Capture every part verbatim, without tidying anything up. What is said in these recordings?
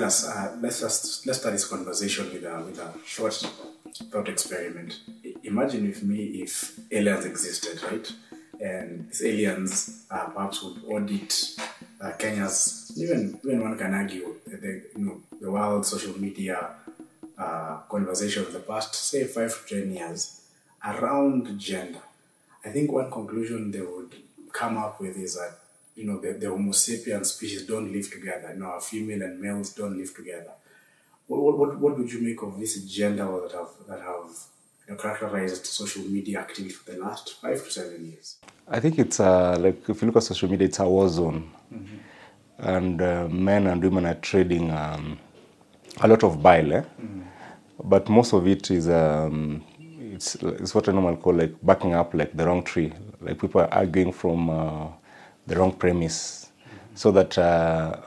us, uh, let's just let's start this conversation with a with a short thought experiment. I- Imagine with me if aliens existed, right? And these aliens uh, perhaps would audit uh, Kenya's, even even one can argue the you know the world social media uh, conversation of the past say five to ten years around gender. I think one conclusion they would come up with is that you know the, the Homo sapiens species don't live together. You know, our female and males don't live together. What, what, what would you make of this gender war that have that have you know, characterized social media activity for the last five to seven years? I think it's uh, like if you look at social media, it's a war zone, mm-hmm. and uh, men and women are trading um, a lot of bile, eh? Mm-hmm. But most of it is um, it's it's what I normally call like backing up like the wrong tree, like people are arguing from uh, the wrong premise, mm-hmm. so that uh,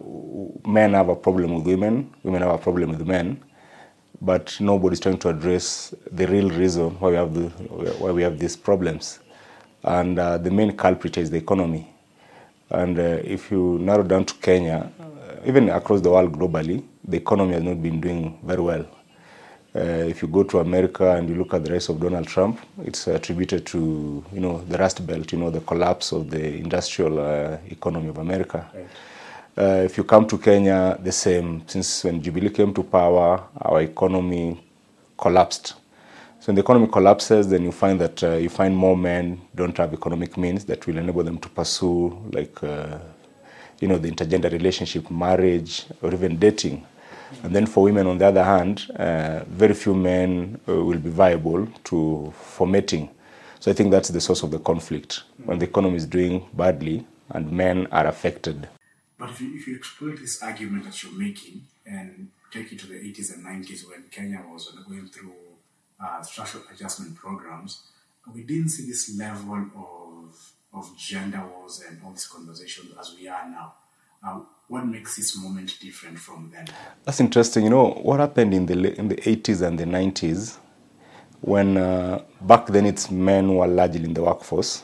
men have a problem with women, women have a problem with men, but nobody's trying to address the real reason why we have the why we have these problems. And uh, the main culprit is the economy. And uh, if you narrow down to Kenya, uh, even across the world globally, the economy has not been doing very well. Uh, if you go to America and you look at the rise of Donald Trump, it's attributed to you know the Rust Belt, you know the collapse of the industrial uh, economy of America. Right. Uh, if you come to Kenya, the same. Since when Jubilee came to power, our economy collapsed. So when the economy collapses, then you find that uh, you find more men don't have economic means that will enable them to pursue, like, uh, you know, the intergender relationship, marriage, or even dating. And then for women, on the other hand, uh, very few men uh, will be viable to for mating. So I think that's the source of the conflict, when the economy is doing badly and men are affected. But if you, if you exploit this argument that you're making and take it to the eighties and nineties when Kenya was going through uh, structural adjustment programs, we didn't see this level of, of gender wars and all these conversations as we are now. Uh, what makes this moment different from then? That's interesting. You know, what happened in the in the eighties and the nineties, when uh, back then it's men were largely in the workforce,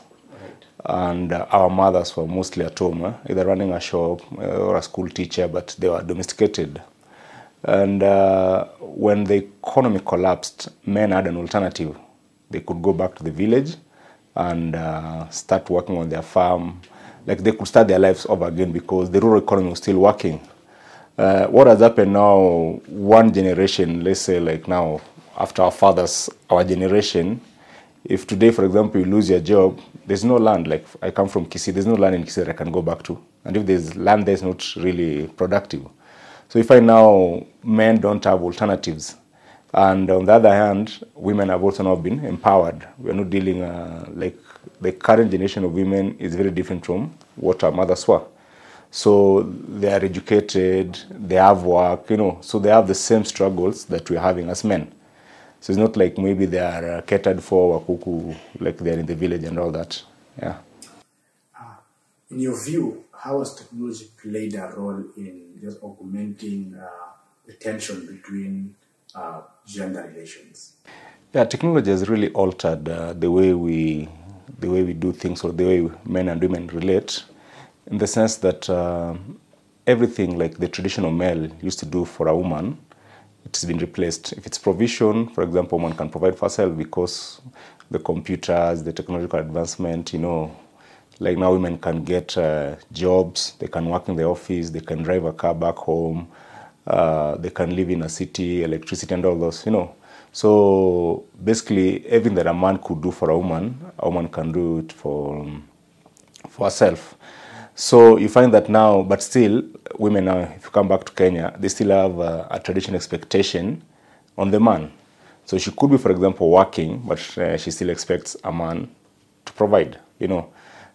and uh, our mothers were mostly at home, eh? Either running a shop uh, or a school teacher, but they were domesticated. And uh, when the economy collapsed, men had an alternative. They could go back to the village and uh, start working on their farm. Like they could start their lives over again because the rural economy was still working. Uh, what has happened now, one generation, let's say like now, after our fathers, our generation, if today, for example, you lose your job, there's no land. Like I come from Kisii, there's no land in Kisii that I can go back to. And if there's land there, it's not really productive. So if I now, men don't have alternatives. And on the other hand, women have also now been empowered. We're not dealing, uh, like the current generation of women is very different from what our mothers were. So they are educated, they have work, you know, so they have the same struggles that we're having as men. So it's not like maybe they are uh, catered for, wakuku, like they're in the village and all that. Yeah. Uh, in your view, how has technology played a role in just augmenting uh, the tension between uh, gender relations? Yeah, technology has really altered uh, the way we the way we do things, or the way men and women relate, in the sense that uh, everything like the traditional male used to do for a woman, it's been replaced. If it's provision, for example, one can provide for herself because the computers, the technological advancement, you know, like now women can get uh, jobs, they can work in the office, they can drive a car back home, uh, they can live in a city, electricity and all those, you know. So basically everything that a man could do for a woman, a woman can do it for, um, for herself. So you find that now, but still, women now, if you come back to Kenya, they still have uh, a traditional expectation on the man. So she could be, for example, working, but uh, she still expects a man to provide, you know.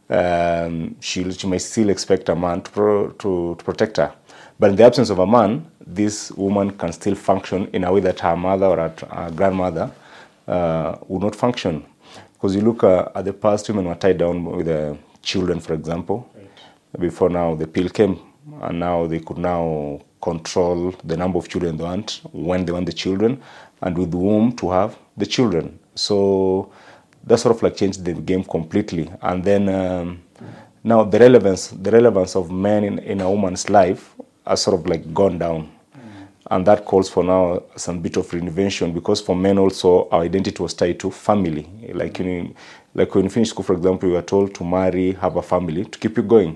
Um, she, she may still expect a man to, pro, to, to protect her. But in the absence of a man, this woman can still function in a way that her mother or her, her grandmother uh, would not function. Because you look uh, at the past, women were tied down with the children, for example. Right. Before now, the pill came, and now they could now control the number of children they want, when they want the children, and with whom to have the children. So that sort of like changed the game completely. And then um, now the relevance, the relevance of men in, in a woman's life has sort of like gone down. And that calls for now some bit of reinvention, because for men also our identity was tied to family. Like you know, like when you finish school, for example, you were told to marry, have a family to keep you going.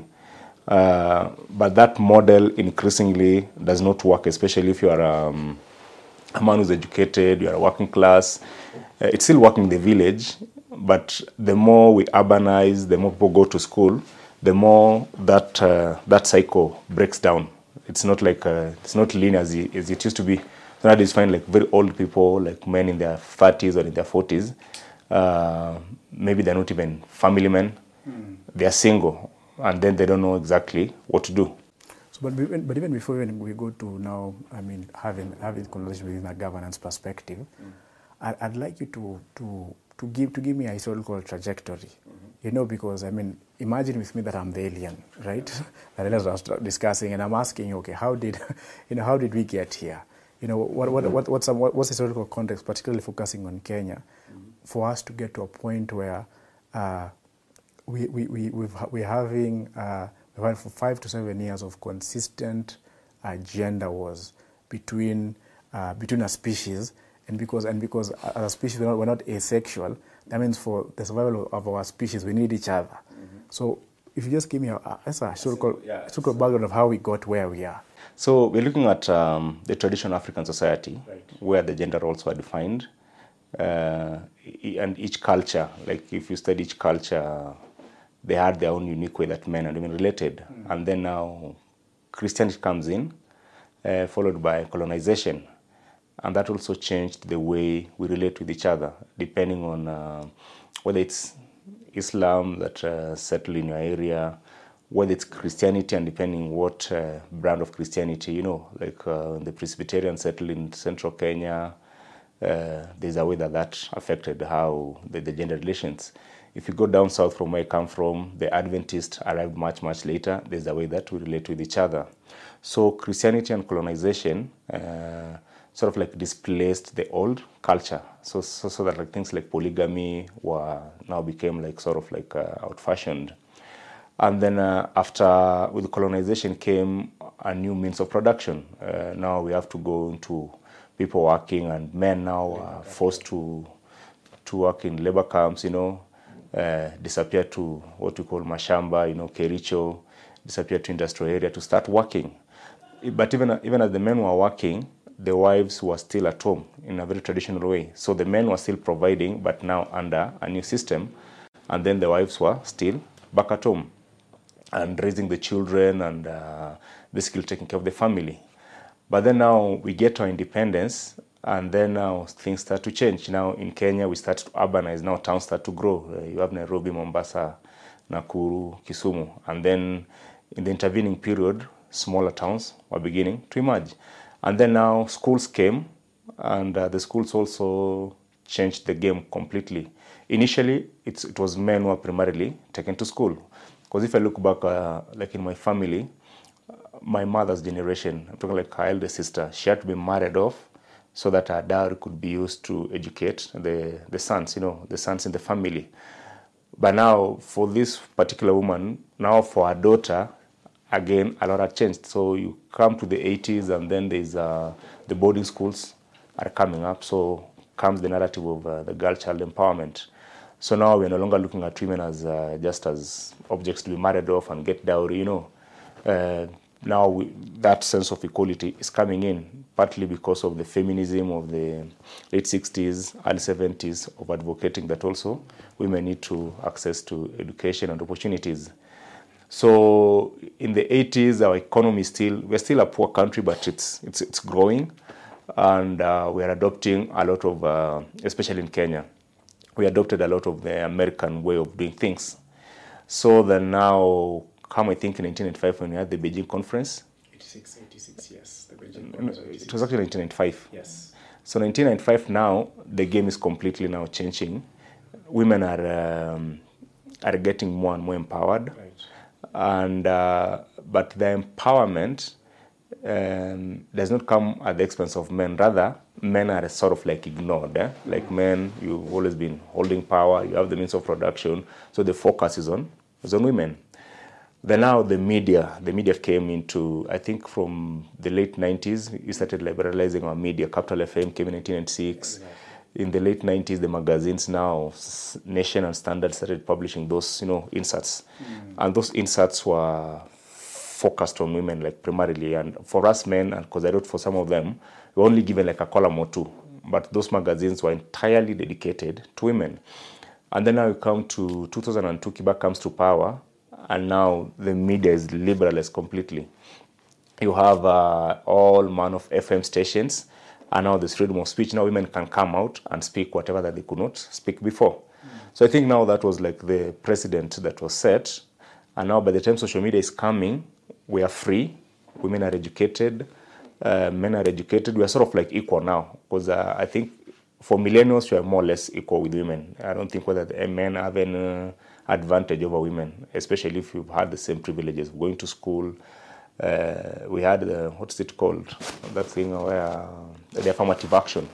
Uh, but that model increasingly does not work, especially if you are um, a man who's educated, you are a working class. Uh, it's still working in the village, but the more we urbanize, the more people go to school, the more that uh, that cycle breaks down. It's not like uh, it's not linear as it, as it used to be. So nowadays, find like very old people, like men in their thirties or in their forties. Uh, maybe they're not even family men. Mm. They are single, and then they don't know exactly what to do. So, but, even, but even before we go to now, I mean, having having conversation within a governance perspective, mm. I, I'd like you to to to give to give me a historical trajectory. Mm-hmm. You know, because I mean, imagine with me that I'm the alien, right? That I was discussing, and I'm asking you, okay, how did, you know, how did we get here? You know, what what what what's some, what, what's the historical context, particularly focusing on Kenya, mm-hmm. for us to get to a point where uh, we we we we've, we're having uh, we've had for five to seven years of consistent uh, gender wars between uh, between a species, and because and because as a species we're not, we're not asexual. That means for the survival of our species, we need each other. Mm-hmm. So if you just give me a, a, a historical, yeah, historical background of how we got where we are. So we're looking at um, the traditional African society, right. where the gender roles were defined. Uh, and each culture, like if you study each culture, they had their own unique way that men and women related. Mm-hmm. And then now Christianity comes in, uh, followed by colonization. And that also changed the way we relate with each other, depending on uh, whether it's Islam that uh, settled in your area, whether it's Christianity, and depending what uh, brand of Christianity, you know, like uh, the Presbyterian settled in central Kenya, uh, there's a way that that affected how the, the gender relations. If you go down south from where I come from, the Adventists arrived much, much later. There's a way that we relate with each other. So Christianity and colonization uh, sort of like displaced the old culture. So, so, so that like things like polygamy were now became like sort of like uh, out-fashioned. And then uh, after, with colonization came a new means of production. Uh, now we have to go into people working, and men now are forced to to work in labor camps, you know, uh, disappear to what we call mashamba, you know, Kericho, disappear to industrial area to start working. But even, even as the men were working, the wives were still at home in a very traditional way. So the men were still providing, but now under a new system. And then the wives were still back at home and raising the children and uh, basically taking care of the family. But then now we get our independence, and then now things start to change. Now in Kenya, we start to urbanize. Now towns start to grow. Uh, you have Nairobi, Mombasa, Nakuru, Kisumu. And then in the intervening period, smaller towns were beginning to emerge. And then now schools came, and uh, the schools also changed the game completely. Initially, it's, it was men who were primarily taken to school. Because if I look back, uh, like in my family, my mother's generation, I'm talking like her elder sister, she had to be married off so that her dowry could be used to educate the, the sons, you know, the sons in the family. But now, for this particular woman, now for her daughter, again, a lot had changed. So you come to the eighties, and then there's uh, the boarding schools are coming up. So comes the narrative of uh, the girl child empowerment. So now we're no longer looking at women as uh, just as objects to be married off and get dowry, you know. Uh, now we, that sense of equality is coming in, partly because of the feminism of the late sixties, early seventies, of advocating that also women need to access to education and opportunities. So in the eighties, our economy is still, we're still a poor country, but it's it's it's growing, and uh, we're adopting a lot of, uh, especially in Kenya, we adopted a lot of the American way of doing things. So then now, come I think in nineteen eighty-five when we had the Beijing conference. eighty-six, eighty-six, yes. The Beijing conference. It was actually nineteen ninety-five. Yes. So nineteen ninety-five now, the game is completely now changing. Women are um, are getting more and more empowered. Right. And uh, but the empowerment um, does not come at the expense of men. Rather, men are sort of like ignored. Eh? Like men, you've always been holding power. You have the means of production, so the focus is on is on women. Then now the media, the media came into, I think from the late nineties, we started liberalizing our media. Capital F M came in nineteen ninety-six. Exactly. In the late nineties, the magazines now, Nation and Standard started publishing those, you know, inserts. Mm. And those inserts were focused on women, like primarily. And for us men, and because I wrote for some of them, we were only given like a column or two. But those magazines were entirely dedicated to women. And then now we come to two thousand two, Kibaki comes to power, and now the media is liberalized completely. You have uh, all manner of F M stations, and now there's freedom of speech. Now women can come out and speak whatever that they could not speak before. Mm. So I think now that was like the precedent that was set. And now by the time social media is coming, we are free. Women are educated. Uh, men are educated. We are sort of like equal now. Because uh, I think for millennials, we are more or less equal with women. I don't think whether the men have an uh, advantage over women, especially if you've had the same privileges of going to school. Uh, we had, uh, what's it called, that thing where uh, the affirmative action.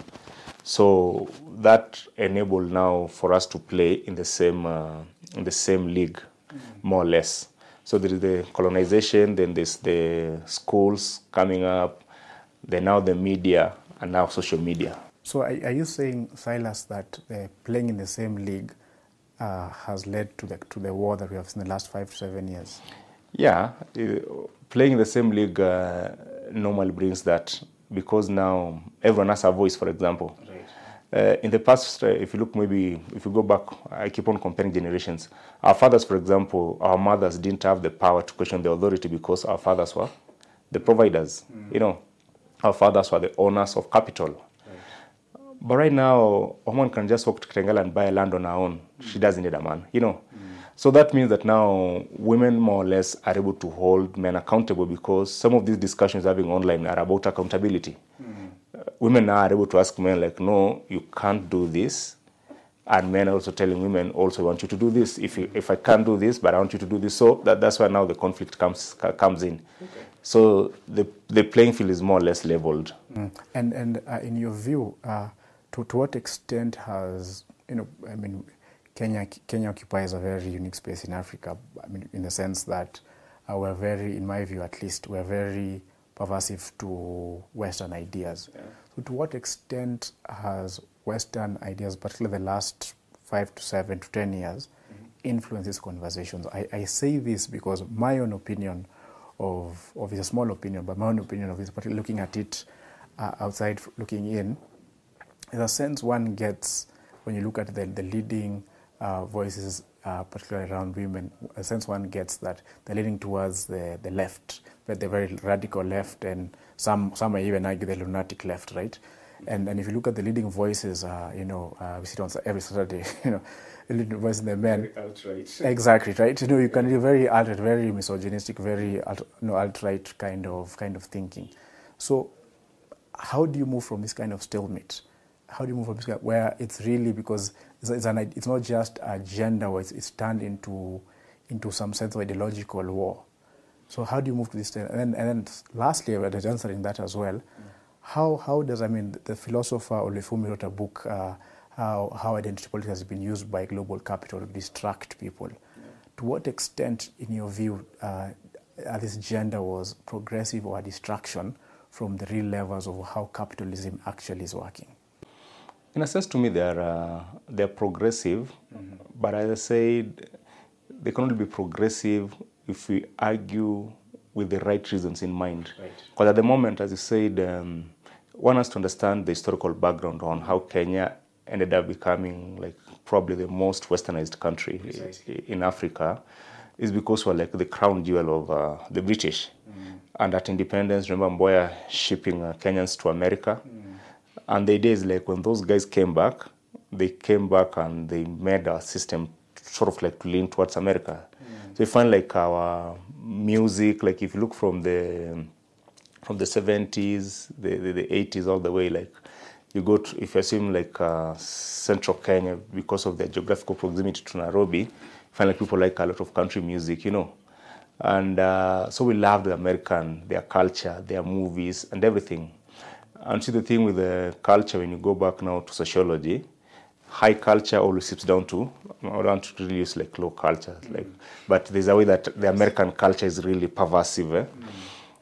So that enabled now for us to play in the same uh, in the same league, mm-hmm. more or less. So there is the colonization, then there's the schools coming up, then now the media, and now social media. So are, are you saying, Silas, that uh, playing in the same league uh, has led to the to the war that we have seen in the last five to seven years? Yeah, uh, playing in the same league uh, normally brings that, because now everyone has a voice, for example. Right. Uh, in the past, uh, if you look maybe, if you go back, I keep on comparing generations. Our fathers, for example, our mothers didn't have the power to question the authority because our fathers were the providers. Mm. You know, our fathers were the owners of capital. Right. But right now, a woman can just walk to Kitengela and buy a land on her own. Mm. She doesn't need a man, you know. Mm. So that means that now women more or less are able to hold men accountable, because some of these discussions having online are about accountability. Mm. Uh, women now are able to ask men like, no, you can't do this. And men are also telling women, also want you to do this. If you, if I can't do this, but I want you to do this. So that, that's why now the conflict comes comes in. Okay. So the the playing field is more or less leveled. Mm. And and uh, in your view, uh, to to what extent has, you know, I mean, Kenya Kenya occupies a very unique space in Africa. I mean, in the sense that uh, we're very, in my view at least, we're very pervasive to Western ideas. Yeah. So to what extent has Western ideas, particularly the last five to seven to ten years, mm-hmm. influenced these conversations? I, I say this because my own opinion of, of it's a small opinion, but my own opinion of this, particularly looking at it uh, outside, looking in, is a sense one gets when you look at the, the leading uh, voices, uh, particularly around women, a sense one gets that they're leaning towards the, the left, but the very radical left, and some some may even argue the lunatic left, right? And and if you look at the leading voices, uh, you know, uh, we see it on every Saturday, you know, the leading voice in the men. Very alt-right. Exactly, right? You know, you can be very alt, very misogynistic, very alt, you know, alt-right kind of kind of thinking. So, how do you move from this kind of stalemate? How do you move from this kind of, where it's really, because it's, it's an it's not just a gender where it's, it's turned into into some sense of ideological war. So how do you move to this? And then, and then lastly, I was answering that as well. Mm. How how does, I mean, the philosopher Olufumi wrote a book, uh, how, how identity politics has been used by global capital to distract people. Yeah. To what extent, in your view, uh, this gender was progressive or a distraction from the real levels of how capitalism actually is working? In a sense, to me, they're, uh, they're progressive, mm-hmm. but as I said, they can only be progressive if we argue with the right reasons in mind. Because right. At the moment, as you said, um, one has to understand the historical background on how Kenya ended up becoming like probably the most westernized country Precisely. in Africa, is because we're like the crown jewel of uh, the British. Mm. And at independence, remember Mboya shipping uh, Kenyans to America. Mm. And the idea is like when those guys came back, they came back and they made our system sort of like to lean towards America. Mm. So you find like our music, like if you look from the from the seventies, the, the, the eighties all the way, like you go to, if you assume like uh, central Kenya, because of their geographical proximity to Nairobi, you find like people like a lot of country music, you know. And uh, so we love the American, their culture, their movies and everything. And see the thing with the culture, when you go back now to sociology, high culture always sits down to, I don't want to really use like low culture, like, but there's a way that the American culture is really pervasive. Eh? Mm.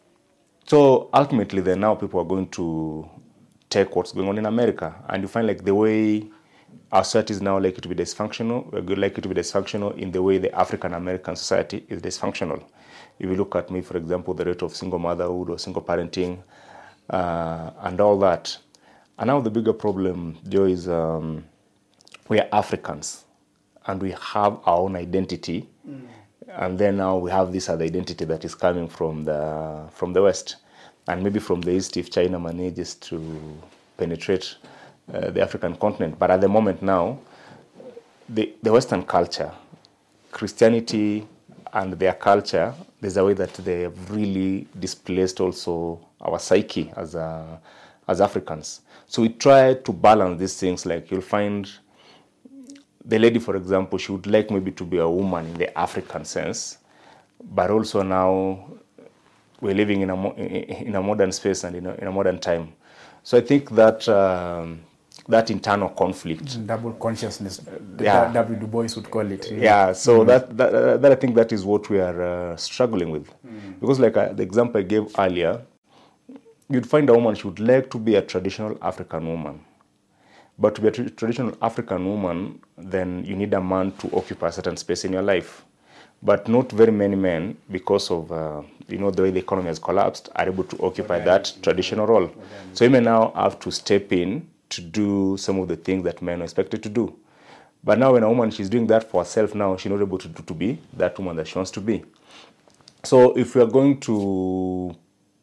So ultimately, then now people are going to take what's going on in America, and you find like the way our society is now likely to be dysfunctional, we're likely to be dysfunctional in the way the African American society is dysfunctional. If you look at me, for example, the rate of single motherhood or single parenting uh, and all that. And now the bigger problem, Joe, is um, we are Africans and we have our own identity. Mm. And then now we have this other identity that is coming from the from the West. And maybe from the East if China manages to penetrate uh, the African continent. But at the moment now, the, the Western culture, Christianity and their culture, there's a way that they have really displaced also our psyche as a, as Africans. So we try to balance these things. Like you'll find the lady, for example, she would like maybe to be a woman in the African sense, but also now we're living in a mo- in a modern space and in a, in a modern time. So I think that um, that internal conflict, double consciousness, yeah, David Du Bois would call it. Yeah, yeah so mm. that, that that I think that is what we are uh, struggling with, mm. because like uh, the example I gave earlier, you'd find a woman she would like to be a traditional African woman. But to be a tra- traditional African woman, then you need a man to occupy a certain space in your life. But not very many men, because of uh, you know the way the economy has collapsed, are able to occupy okay. that traditional role. Okay. So women now have to step in to do some of the things that men are expected to do. But now when a woman, she's doing that for herself now, she's not able to do to be that woman that she wants to be. So if we are going to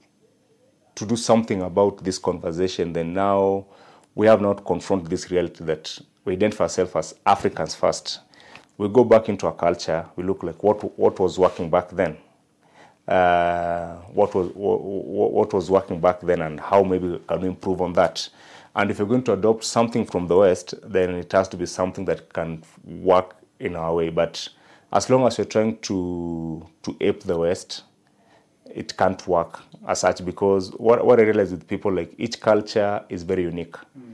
to do something about this conversation, then now we have not confronted this reality that we identify ourselves as Africans first. We go back into our culture, we look like what what was working back then. Uh, what was what, what was working back then and how maybe we can improve on that. And if you're going to adopt something from the West, then it has to be something that can work in our way. But as long as you're trying to to ape the West, it can't work as such, because what, what I realize with people, like each culture is very unique. Mm.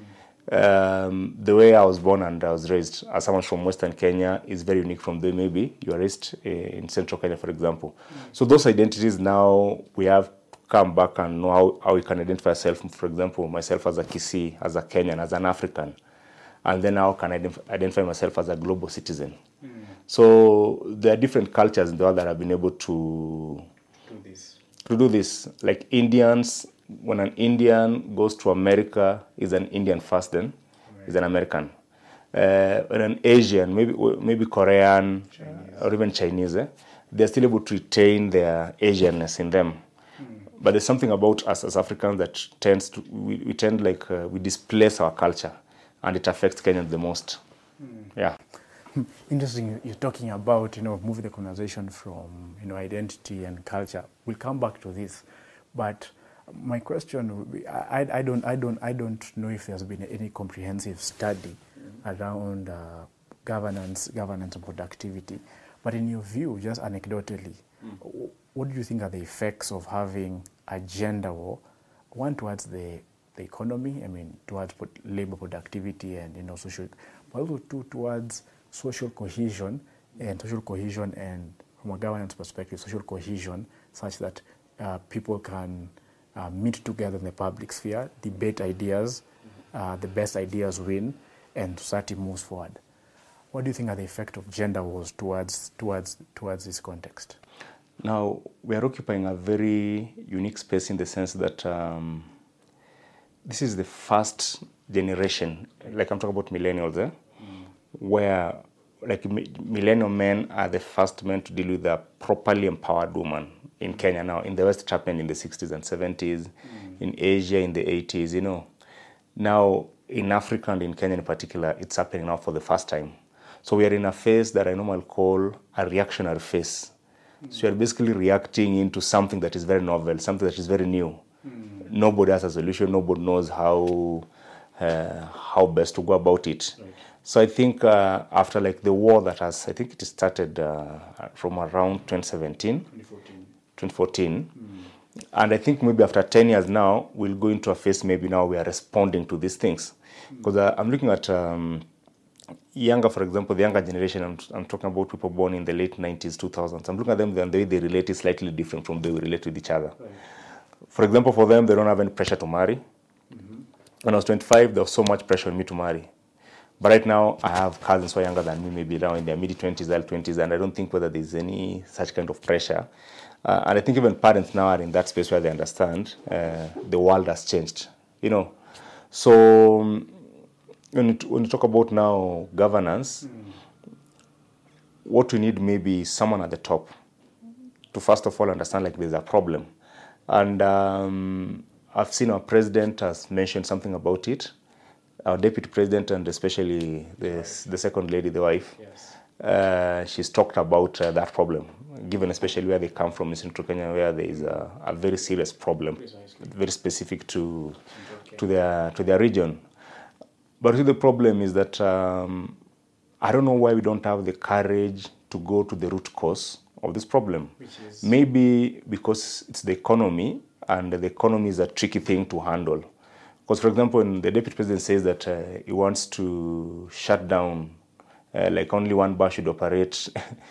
Um, the way I was born and I was raised as someone from Western Kenya is very unique from the way maybe you are raised in Central Kenya, for example. Mm. So those identities now we have to come back and know how, how we can identify ourselves. For example, myself as a Kisii, as a Kenyan, as an African, and then how can I identif- identify myself as a global citizen. Mm. So there are different cultures in the world that have been able to do this. To do this, like Indians. When an Indian goes to America, is an Indian first, then right. is an American. Uh, when an Asian, maybe maybe Korean, Chinese. Or even Chinese, eh, they're still able to retain their Asianness in them. Hmm. But there's something about us as Africans that tends to we, we tend like uh, we displace our culture, and it affects Kenyans the most. Hmm. Yeah. Interesting. You're talking about, you know, moving the conversation from, you know, identity and culture. We'll come back to this, but my question would be, I, I don't, I don't, I don't know if there's been any comprehensive study mm-hmm. around uh, governance, governance and productivity. But in your view, just anecdotally, mm. what do you think are the effects of having a gender war, one towards the the economy, I mean, towards labor productivity and, you know, social, but also two towards social cohesion and social cohesion and from a governance perspective, social cohesion such that uh, people can uh, meet together in the public sphere, debate ideas, uh, the best ideas win, and society moves forward. What do you think are the effect of gender wars towards towards towards this context? Now, we are occupying a very unique space in the sense that um, this is the first generation, like I'm talking about millennials, eh? Mm. where like millennial men are the first men to deal with a properly empowered woman in mm. Kenya now. In the West, it happened in the sixties and seventies, mm. in Asia in the eighties, you know. Now, in Africa and in Kenya in particular, it's happening now for the first time. So we are in a phase that I normally call a reactionary phase. Mm. So you're basically reacting into something that is very novel, something that is very new. Mm. Nobody has a solution. Nobody knows how uh, how best to go about it. Right. So I think uh, after like the war that has, I think it started uh, from around twenty seventeen, twenty fourteen. twenty fourteen. Mm. And I think maybe after ten years now, we'll go into a phase maybe now we are responding to these things. Because mm. uh, I'm looking at um, younger, for example, the younger generation, I'm, I'm talking about people born in the late nineties, two thousands. I'm looking at them and the way they relate is slightly different from the way we relate with each other. Right. For example, for them, they don't have any pressure to marry. Mm-hmm. When I was twenty-five, there was so much pressure on me to marry. But right now, I have cousins who are younger than me, maybe now in their mid-twenties, early twenties, and I don't think whether there's any such kind of pressure. Uh, and I think even parents now are in that space where they understand uh, the world has changed, you know. So um, when, you, when you talk about now governance, mm. what we need maybe is someone at the top to first of all understand like there's a problem. And um, I've seen our president has mentioned something about it. Our deputy president and especially the, the second lady, the wife, yes. uh, she's talked about uh, that problem, given especially where they come from in Central Kenya, where there is a, a very serious problem, precisely. Very specific to to their to their region. But the problem is that um, I don't know why we don't have the courage to go to the root cause of this problem. Which is? Maybe because it's the economy, and the economy is a tricky thing to handle. Because, for example, when the deputy president says that uh, he wants to shut down, uh, like only one bar should operate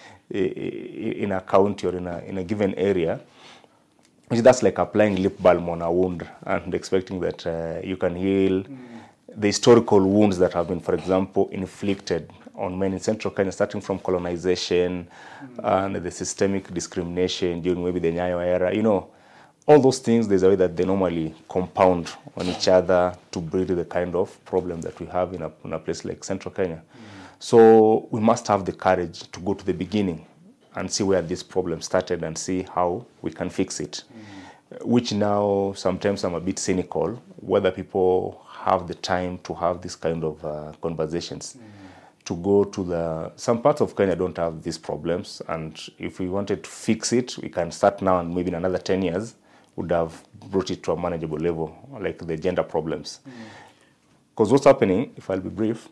in a county or in a, in a given area, that's like applying lip balm on a wound and expecting that uh, you can heal mm. the historical wounds that have been, for example, inflicted on men in Central Kenya, starting from colonization mm. and the systemic discrimination during maybe the Nyayo era, you know. All those things, there's a way that they normally compound on each other to breed the kind of problem that we have in a, in a place like Central Kenya. Mm. So we must have the courage to go to the beginning and see where this problem started and see how we can fix it. Mm. Which now, sometimes I'm a bit cynical, whether people have the time to have this kind of uh, conversations. Mm. To go to the, some parts of Kenya don't have these problems, and if we wanted to fix it, we can start now and maybe in another ten years, would have brought it to a manageable level, like the gender problems. Because mm. what's happening, if I'll be brief,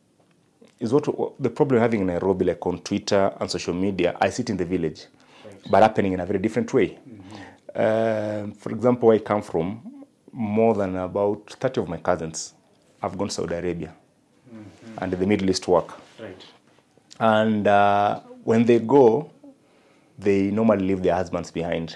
is what, what the problem we're having in Nairobi, like on Twitter and social media, I see it in the village, right. but happening in a very different way. Mm-hmm. uh, for example, where I come from, more than about thirty of my cousins have gone to Saudi Arabia mm-hmm. and the Middle East work. Right. And uh, when they go, they normally leave their husbands behind.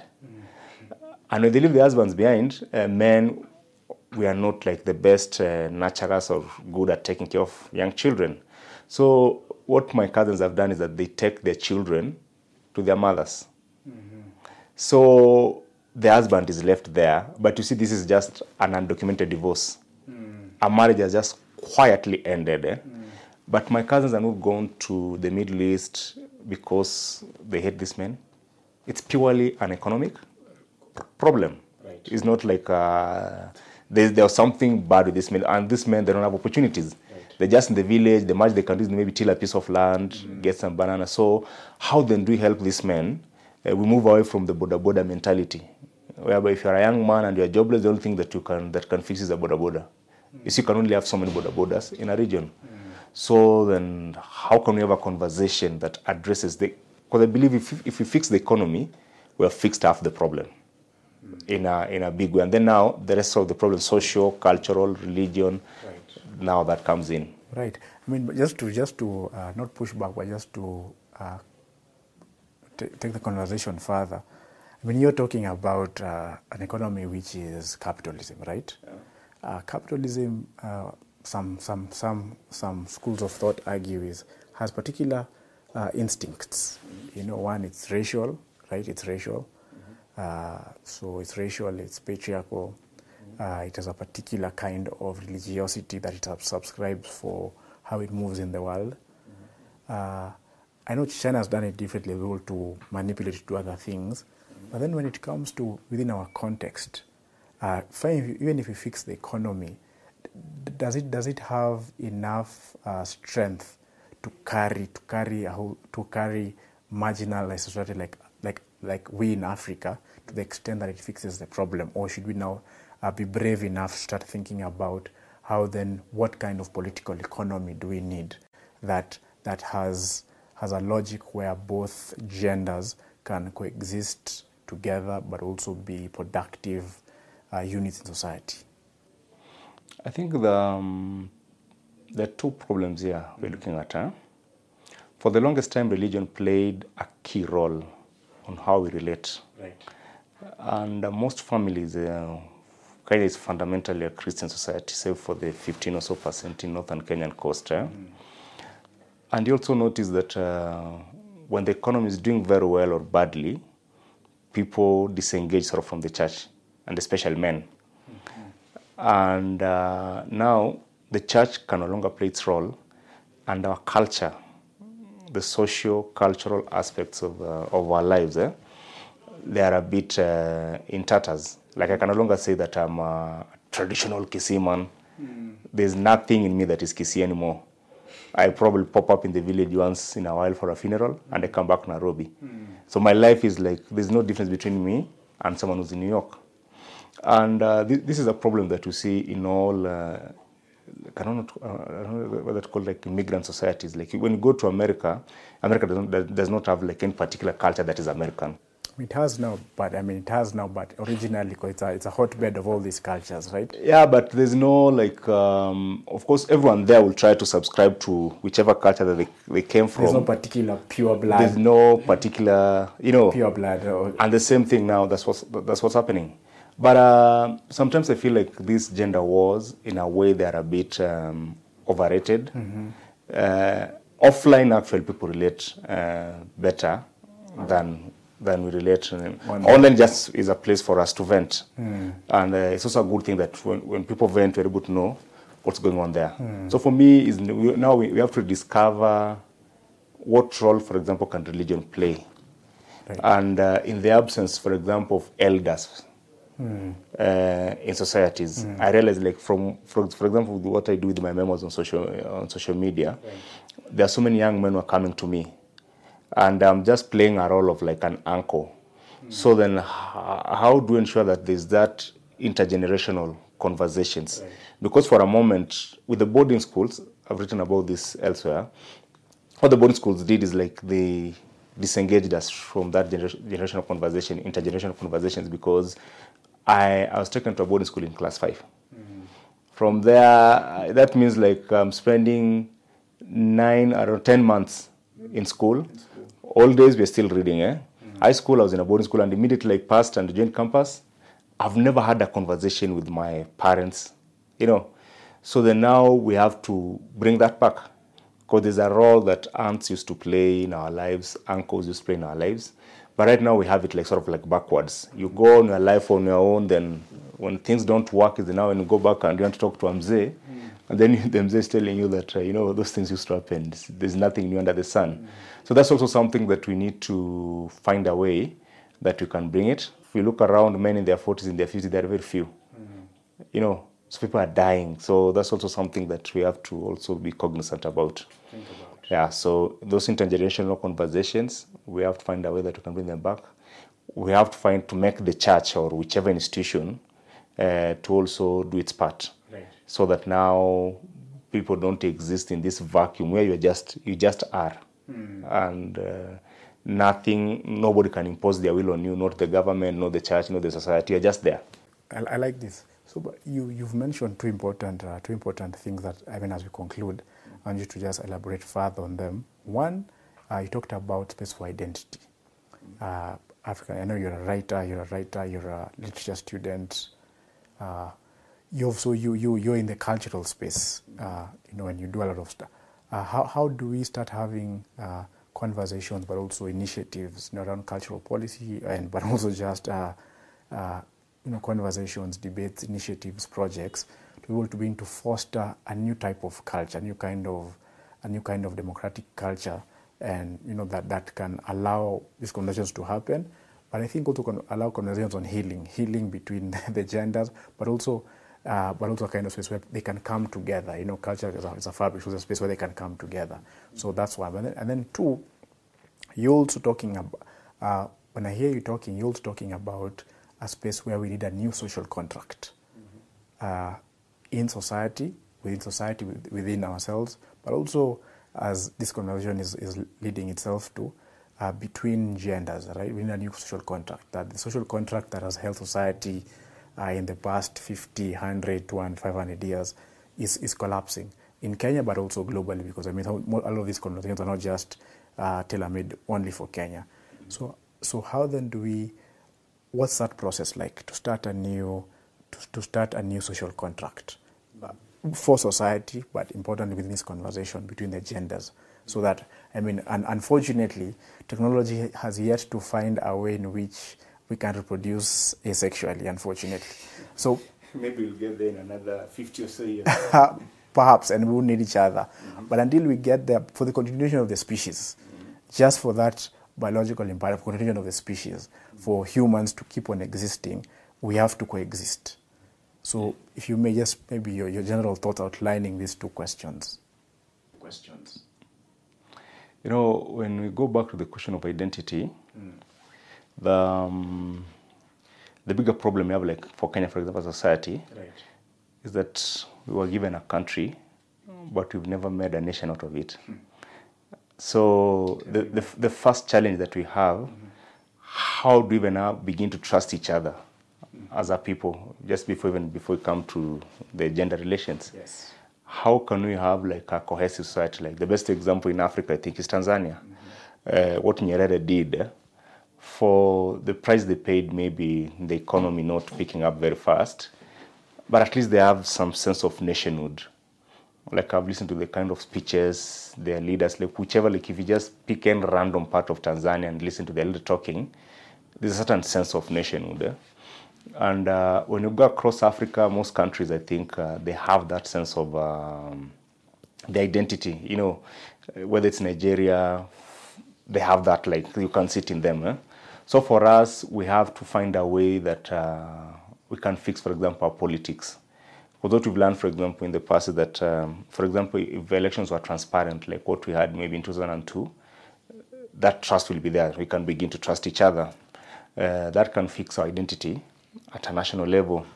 And when they leave their husbands behind, uh, men, we are not like the best uh, nurturers or good at taking care of young children. So what my cousins have done is that they take their children to their mothers. Mm-hmm. So the husband is left there, but you see this is just an undocumented divorce. Mm. A marriage has just quietly ended. Eh? Mm. But my cousins are not gone to the Middle East because they hate these men. It's purely an economic problem. Right. It's not like uh, there's, there's something bad with this men, and these men, they don't have opportunities. Right. They're just in the village, the much they can do is maybe till a piece of land, mm. get some banana. So how then do we help these men? Uh, we move away from the border border mentality, whereby if you're a young man and you're jobless, the only thing that you can that can fix is a border border. Mm. Is you can only have so many border borders in a region. Mm. So then how can we have a conversation that addresses the, because I believe if, if we fix the economy, we have fixed half the problem. In a in a big way, and then now the rest of the problem, social, cultural, religion, right. now that comes in. Right. I mean, just to just to uh, not push back, but just to uh, t- take the conversation further. I mean, you're talking about uh, an economy which is capitalism, right? Yeah. Uh, capitalism, uh, some some some some schools of thought argue is has particular uh, instincts. Mm-hmm. You know, one, it's racial, right? It's racial. Uh, so it's racial, it's patriarchal, uh, it has a particular kind of religiosity that it subscribes for how it moves in the world. Uh, I know China has done it differently, able to manipulate it to other things, but then when it comes to within our context, uh, fine, even if we fix the economy, does it does it have enough uh, strength to carry to carry a whole, to carry marginalized society like like like we in Africa, to the extent that it fixes the problem? Or should we now uh, be brave enough to start thinking about how then, what kind of political economy do we need that that has has a logic where both genders can coexist together but also be productive uh, units in society? I think the um, there are two problems here we're looking at. Huh? For the longest time, religion played a key role on how we relate. Right. And uh, most families, uh, Kenya is fundamentally a Christian society, save for the fifteen or so percent in northern Kenyan coast. Eh? Mm. And you also notice that uh, when the economy is doing very well or badly, people disengage sort of from the church, and especially men. Mm-hmm. And uh, now the church can no longer play its role, and our culture, the socio-cultural aspects of, uh, of our lives, eh, they are a bit uh, in tatters. Like I can no longer say that I'm a traditional Kisii man. Mm. There's nothing in me that is Kisii anymore. I probably pop up in the village once in a while for a funeral, and I come back to Nairobi. Mm. So my life is like, there's no difference between me and someone who's in New York. And uh, th this is a problem that we see in all, uh, I don't know, uh, I don't know what that's called, like immigrant societies. Like when you go to America, America does not, does not have like any particular culture that is American. It has now, but I mean, it has now, but originally, because it's a, it's a hotbed of all these cultures, right? Yeah, but there's no, like, um, of course, everyone there will try to subscribe to whichever culture that they, they came from. There's no particular pure blood. There's no particular, you know. Pure blood. Or... And the same thing now, that's what's, that's what's happening. But uh, sometimes I feel like these gender wars, in a way, they are a bit um, overrated. Mm-hmm. uh, offline, actually, people relate uh, better than... than we relate. Online just is a place for us to vent. Mm. And uh, it's also a good thing that when, when people vent, we're able to know what's going on there. Mm. So for me, is now we, we have to discover what role, for example, can religion play. Right. And uh, in the absence, for example, of elders mm. uh, in societies, mm. I realize, like, from, for, for example, what I do with my memos on social, on social media, right. There are so many young men who are coming to me. And I'm just playing a role of like an uncle. Mm. So then how do we ensure that there's that intergenerational conversations? Right. Because for a moment, with the boarding schools, I've written about this elsewhere, what the boarding schools did is like they disengaged us from that gener generational conversation, intergenerational conversations, because I, I was taken to a boarding school in class five. Mm. From there, that means like I'm spending nine or ten months in school. In school. All days we're still reading. Eh? Mm-hmm. High school, I was in a boarding school, and immediately like passed and joined campus. I've never had a conversation with my parents, you know. So then now we have to bring that back, because there's a role that aunts used to play in our lives, uncles used to play in our lives. But right now we have it like sort of like backwards. You go on your life on your own, then when things don't work, is now when you go back and you want to talk to a mzee, mm. and then the mzee is telling you that, uh, you know, those things used to happen. There's nothing new under the sun. Mm. So that's also something that we need to find a way that we can bring it. If we look around, men in their forties, in their fifties, there are very few. Mm-hmm. You know, so people are dying. So that's also something that we have to also be cognizant about. Think about. Yeah, so those intergenerational conversations, we have to find a way that we can bring them back. We have to find to make the church or whichever institution uh, to also do its part. Right. So that now people don't exist in this vacuum where you just you just are. Mm. And uh, nothing, nobody can impose their will on you, not the government, not the church, not the society. You're just there. I, I like this. So, but you you've mentioned two important uh, two important things that, I mean, as we conclude, I want you to just elaborate further on them. One, uh, you talked about space for identity. Uh, African. I know you're a writer. You're a writer. You're a literature student. Uh, you also you you you're in the cultural space. Uh, you know, and you do a lot of stuff. Uh, how, how do we start having uh, conversations, but also initiatives, you know, around cultural policy, and but also just uh, uh, you know, conversations, debates, initiatives, projects, to be able to begin to foster a new type of culture, a new kind of a new kind of democratic culture, and you know that that can allow these conversations to happen. But I think also can allow conversations on healing, healing between the genders, but also. Uh, but also a kind of space where they can come together. You know, culture is a, is a fabric, so it's a space where they can come together. So that's one. And then, and then two, you're also talking about, uh, when I hear you talking, you're also talking about a space where we need a new social contract mm-hmm. uh, in society, within society, within ourselves, but also as this conversation is, is leading itself to, uh, between genders, right? We need a new social contract, that the social contract that has held society Uh, in the past fifty, one hundred, two hundred, five hundred years is, is collapsing. in Kenya, but also globally, because I mean, how, mo- a lot of these conversations are not just uh, tailor-made only for Kenya. So, so how then do we? What's that process like to start a new, to, to start a new social contract uh, for society, but importantly within this conversation between the genders, so that I mean, and unfortunately, technology has yet to find a way in which we can reproduce asexually. Unfortunately, so. Maybe we'll get there in another fifty or so years. Perhaps, and we will need each other. Mm-hmm. But until we get there, for the continuation of the species, mm-hmm. just for that biological imperative, continuation of the species, mm-hmm. for humans to keep on existing, we have to coexist. So if you may just, maybe your, your general thoughts outlining these two questions. Questions. You know, when we go back to the question of identity, mm. the... Um, The bigger problem we have, like for Kenya, for example, society, right. is that we were given a country, but we've never made a nation out of it. Hmm. So the, the the first challenge that we have, mm-hmm. how do we even now begin to trust each other mm-hmm. as a people, just before even before we come to the gender relations? Yes. How can we have like a cohesive society? Like the best example in Africa, I think, is Tanzania. Mm-hmm. Uh, what Nyerere did. For the price they paid, maybe the economy not picking up very fast, but at least they have some sense of nationhood. Like I've listened to the kind of speeches their leaders, like whichever, like if you just pick any random part of Tanzania and listen to the leader talking, there's a certain sense of nationhood. Eh? And uh, when you go across Africa, most countries, I think, uh, they have that sense of um, the identity. You know, whether it's Nigeria, they have that, like you can see it in them. Eh? So for us, we have to find a way that uh, we can fix, for example, our politics. Because what we've learned, for example, in the past is that, um, for example, if elections were transparent, like what we had maybe in two thousand two, that trust will be there. We can begin to trust each other. Uh, that can fix our identity at a national level.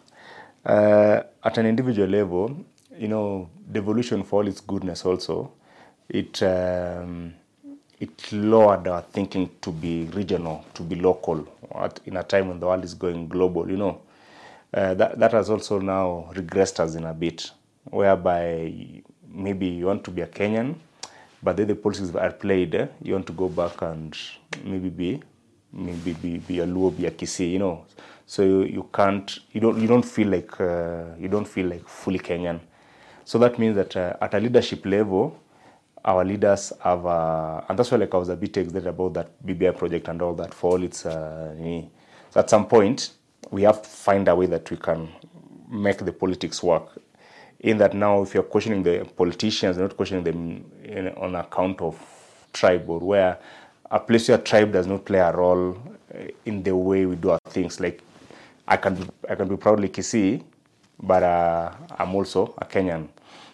Uh, at an individual level, you know, devolution, for all its goodness also, it... Um, it lowered our thinking to be regional, to be local, at, in a time when the world is going global, you know. Uh, that, that has also now regressed us in a bit, whereby maybe you want to be a Kenyan, but then the policies are played, eh? You want to go back and maybe be, maybe be, be a Luo, be a Kisii, you know. So you, you can't, you don't, you don't feel like, uh, you don't feel like fully Kenyan. So that means that uh, at a leadership level, our leaders have, uh, and that's why like I was a bit excited about that B B I project and all that for all its, uh, so at some point, we have to find a way that we can make the politics work. In that now, if you're questioning the politicians, you're not questioning them in, on account of tribe, or where a place where tribe does not play a role in the way we do our things. Like, I can be, I can be proudly Kisii, but uh, I'm also a Kenyan.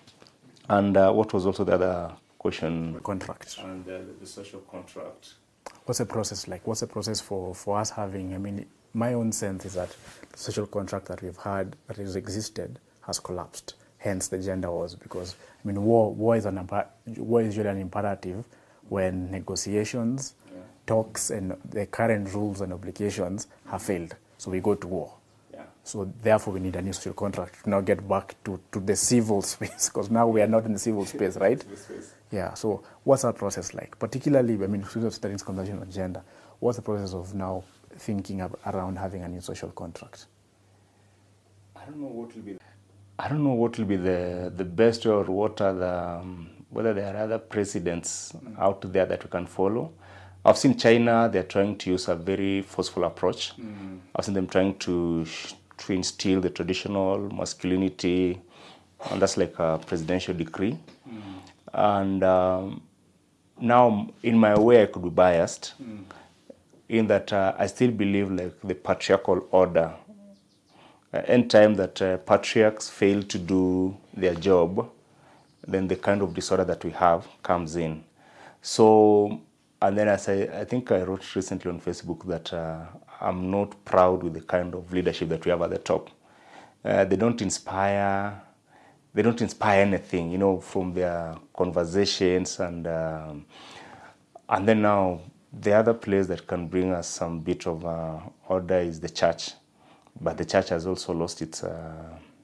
And uh, what was also the other question? The contract. And uh, the social contract. What's the process like? What's the process for, for us having, I mean, my own sense is that the social contract that we've had, that has existed, has collapsed. Hence the gender wars, because, I mean, war, war, is, an, war is usually an imperative when negotiations, yeah. talks, and the current rules and obligations have failed. So we go to war. So therefore, we need a new social contract to now get back to, to the civil space, because now we are not in the civil space, right? Yeah, so what's our process like? Particularly, I mean, studios studying conversation on gender, what's the process of now thinking of, around having a new social contract? I don't know what will be, I don't know what will be the, the best, or what are the, um, whether there are other precedents mm. out there that we can follow. I've seen China, they're trying to use a very forceful approach. Mm. I've seen them trying to to instill the traditional masculinity, and that's like a presidential decree. Mm. And um, now, in my way, I could be biased, mm. in that uh, I still believe like the patriarchal order. Uh, any time that uh, patriarchs fail to do their job, then the kind of disorder that we have comes in. So, and then as I, I think I wrote recently on Facebook that uh, I'm not proud with the kind of leadership that we have at the top. Uh, they don't inspire, they don't inspire anything, you know, from their conversations. And um, and then now, the other place that can bring us some bit of uh, order is the church. But the church has also lost its, uh,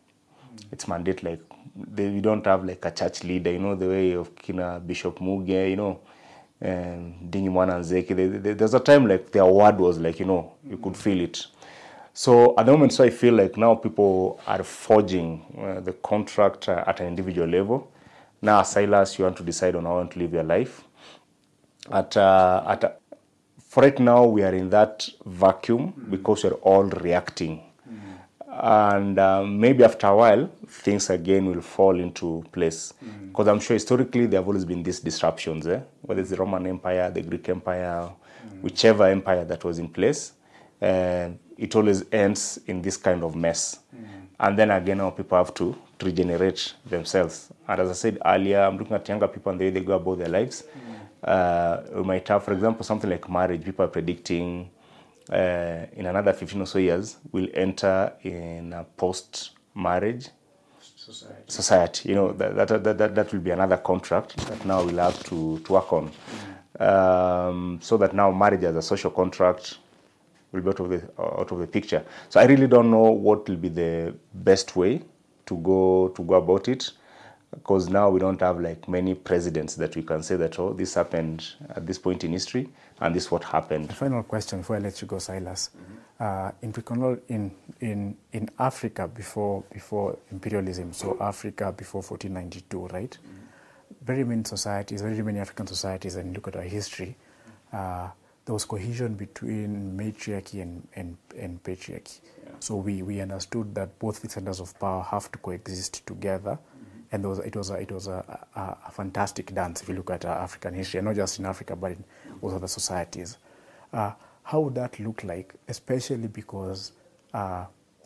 It's mandate, like they, we don't have like a church leader, you know, the way of Kina Bishop Muge, you know, um, Dingi Mwananzeki. They, they, there's a time like their word was like, you know, you could feel it. So at the moment, so I feel like now people are forging uh, the contract uh, at an individual level. Now, Silas, you want to decide on how you want to live your life. At, uh, at a, for right now, we are in that vacuum mm. because we're all reacting. Mm. And uh, maybe after a while, things again will fall into place. Because mm. I'm sure historically there have always been these disruptions, eh? Whether it's the Roman Empire, the Greek Empire, mm. whichever empire that was in place. Uh, it always ends in this kind of mess. Mm. And then again, now people have to, to regenerate themselves. And as I said earlier, I'm looking at younger people and the way they go about their lives. Mm. Uh, we might have, for example, something like marriage. People are predicting uh, in another fifteen or so years, we'll enter in a post-marriage society. society. You know, that, that, that, that, that will be another contract that now we'll have to, to work on. Mm. Um, so that now marriage as a social contract will be out of the out of the picture. So I really don't know what will be the best way to go to go about it, because now we don't have like many presidents that we can say that, oh, this happened at this point in history and this is what happened. The final question before I let you go, Silas. Mm-hmm. uh, in, in in in Africa before before imperialism, so Africa before fourteen ninety-two, right? Mm-hmm. Very many societies, very many African societies, and look at our history. Uh, there was cohesion between matriarchy and, and, and patriarchy. Yeah. So we, we understood that both the centers of power have to coexist together. Mm-hmm. And there was, it was, a, it was a, a, a fantastic dance if you look at our African history, and not just in Africa, but in also other societies. Uh, how would that look like, especially because uh,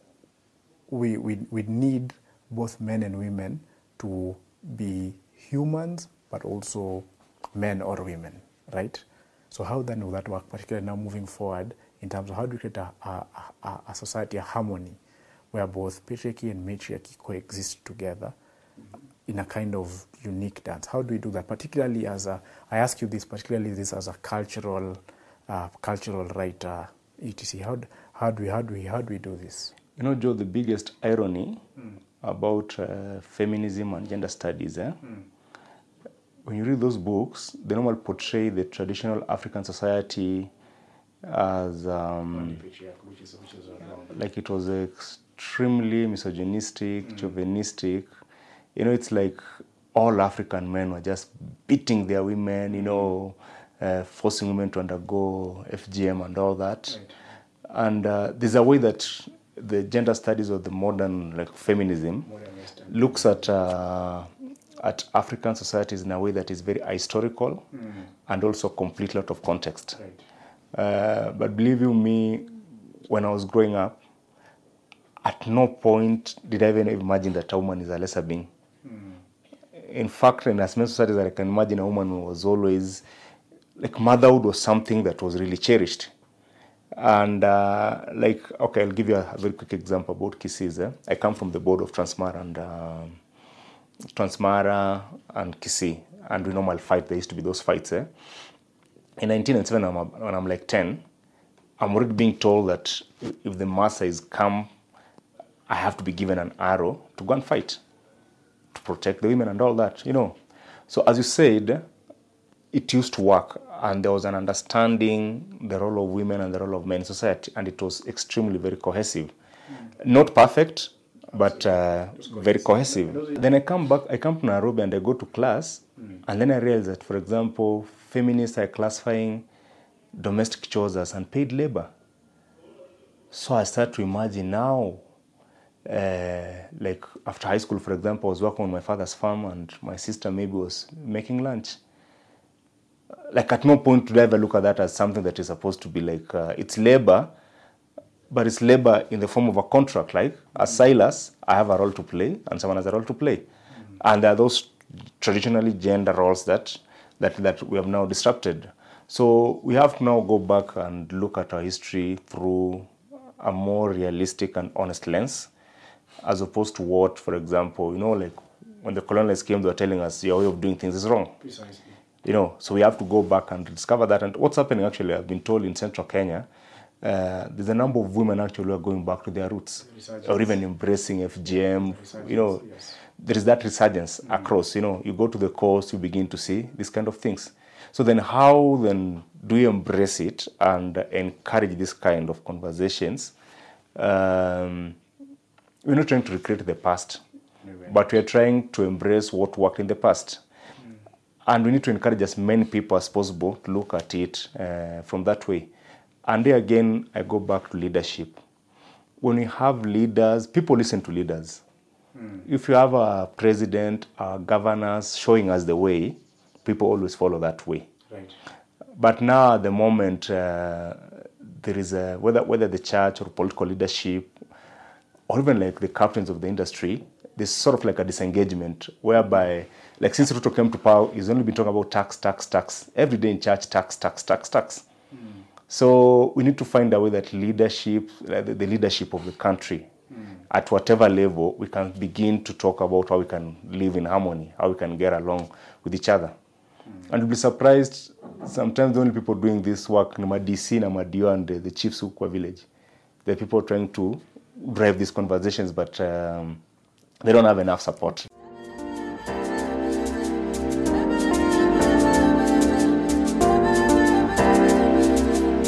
we, we, we need both men and women to be humans, but also men or women, right? So how then will that work, particularly now moving forward, in terms of how do we create a, a, a, a society, a harmony, where both patriarchy and matriarchy coexist together in a kind of unique dance? How do we do that? Particularly as a, I ask you this, particularly this as a cultural, uh, cultural writer, et cetera. How, how do we, how do we, how do we do this? You know, Joe, the biggest irony mm. about uh, feminism and gender studies, eh? Mm. When you read those books, they normally portray the traditional African society as um, which is, which is like it was extremely misogynistic, mm. chauvinistic. You know, it's like all African men were just beating their women, you know, uh, forcing women to undergo F G M and all that. Right. And uh, there's a way that the gender studies of the modern like feminism modern looks at uh, at African societies in a way that is very historical mm. and also completely out of context. Right. Uh, but believe you me, when I was growing up, at no point did I even imagine that a woman is a lesser being. Mm. In fact, in as many societies I can imagine, a woman was always, like motherhood was something that was really cherished. And uh, like, okay, I'll give you a, a very quick example about Kisii. Eh? I come from the board of Transmara and uh, Transmara and Kisii, and we normally fight. There used to be those fights. Eh? In nineteen ninety-seven, when I'm, when I'm like ten, I'm already being told that if the master is come, I have to be given an arrow to go and fight, to protect the women and all that, you know. So as you said, it used to work, and there was an understanding the role of women and the role of men in society, and it was extremely very cohesive. Mm. Not perfect, but uh, very cohesive. Then I come back, I come to Nairobi and I go to class, mm. and then I realize that, for example, feminists are classifying domestic chores as unpaid labor. So I start to imagine now, uh, like after high school, for example, I was working on my father's farm and my sister maybe was making lunch. Like at no point did I ever look at that as something that is supposed to be like, uh, it's labor, but it's labor in the form of a contract. Like as Silas, I have a role to play and someone has a role to play. Mm-hmm. And there are those traditionally gender roles that, that, that we have now disrupted. So we have to now go back and look at our history through a more realistic and honest lens, as opposed to what, for example, you know, like when the colonialists came, they were telling us your way of doing things is wrong. Precisely. You know, so we have to go back and discover that. And what's happening actually, I've been told in central Kenya, uh, there's a number of women actually who are going back to their roots, Resurgence. or even embracing F G M. Resurgence, You know, yes. there is that resurgence mm. across. You know, you go to the coast, you begin to see these kind of things. So then, how then do you embrace it and encourage this kind of conversations? Um, we're not trying to recreate the past, Anyway. but we are trying to embrace what worked in the past. Mm. And we need to encourage as many people as possible to look at it uh, from that way. And there again, I go back to leadership. When we have leaders, people listen to leaders. Mm. If you have a president, a governors showing us the way, people always follow that way. Right. But now at the moment, uh, there is a, whether, whether the church or political leadership, or even like the captains of the industry, there's sort of like a disengagement whereby, like since Ruto came to power, he's only been talking about tax, tax, tax. Every day in church, tax, tax, tax, tax. Mm. So we need to find a way that leadership, like the leadership of the country, mm. at whatever level, we can begin to talk about how we can live in harmony, how we can get along with each other. Mm. And you'll be surprised, sometimes the only people doing this work, in D C, Namadio, and the, the chiefs who Ukwa village, the people trying to drive these conversations, but um, they don't have enough support.